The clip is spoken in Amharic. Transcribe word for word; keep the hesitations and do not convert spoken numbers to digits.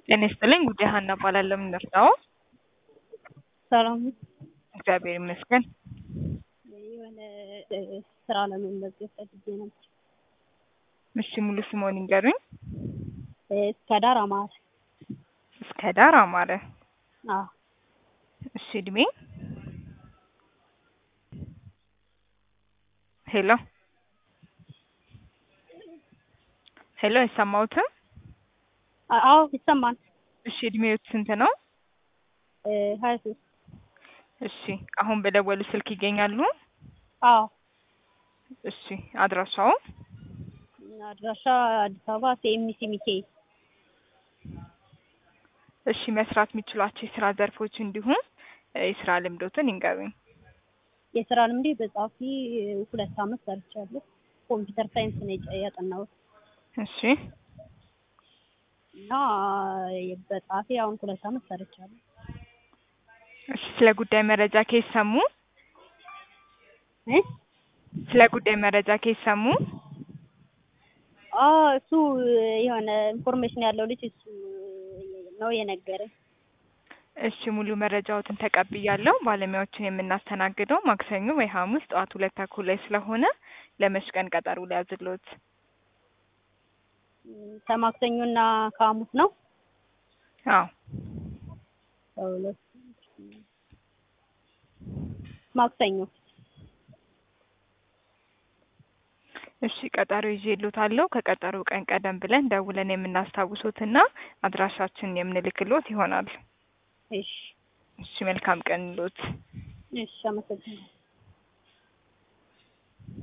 ጤና ይስጥልኝ ጉዳይ ሀና እባላለሁ። ምን ልርዳዎ? ሰላም እግዚአብሔር ይመስገን። የሆነ ስራ ለመመዝገብ ፈልጌ ነበር። እሺ ሙሉ ስምዎን ይንገሩኝ? እስከዳር አማረ። እስከዳር አማረ። አዎ። እሺ እድሜ? ሄሎ ሄሎ አይሰማዎትም? አዎ ይሰማል። እሺ እድሜዎት ስንት ነው? ሀያ ሶስት እሺ አሁን በደወሉ ስልክ ይገኛሉ? አዎ። እሺ አድራሻው? አድራሻ አዲስ አበባ ሲኤምሲ ሚካኤል። እሺ መስራት የሚችሏቸው የስራ ዘርፎች እንዲሁም የስራ ልምዶትን ይንገሩኝ? የስራ ልምዴ በጻፊ ሁለት አመት ሰርቻለሁ። ኮምፒውተር ሳይንስ ነው ያጠናሁት። እሺ እና በጻፊ አሁን ሁለት አመት ሰርቻለሁ። እሺ ስለ ጉዳይ መረጃ ከየት ሰሙ? እ ስለ ጉዳይ መረጃ ከየት ሰሙ? አዎ እሱ የሆነ ኢንፎርሜሽን ያለው ልጅ እሱ ነው የነገረኝ። እሺ ሙሉ መረጃዎትን ተቀብያለሁ። ባለሙያዎችን የምናስተናግደው ማክሰኞ ወይ ሐሙስ ጠዋት ሁለት ተኩል ላይ ስለሆነ ለመች ቀን ቀጠሮ ልያዝልዎት? ከማክሰኞና ከሐሙስ ነው? አዎ። ከሁለት ማክሰኞ። እሺ ቀጠሮ ይዤልዎታለሁ። ከቀጠሮ ቀን ቀደም ብለን ደውለን የምናስታውሶትና አድራሻችንን የምንልክልዎት ይሆናል። እሺ እሺ መልካም ቀን ይሁንልዎት። እሺ አመሰግናለሁ።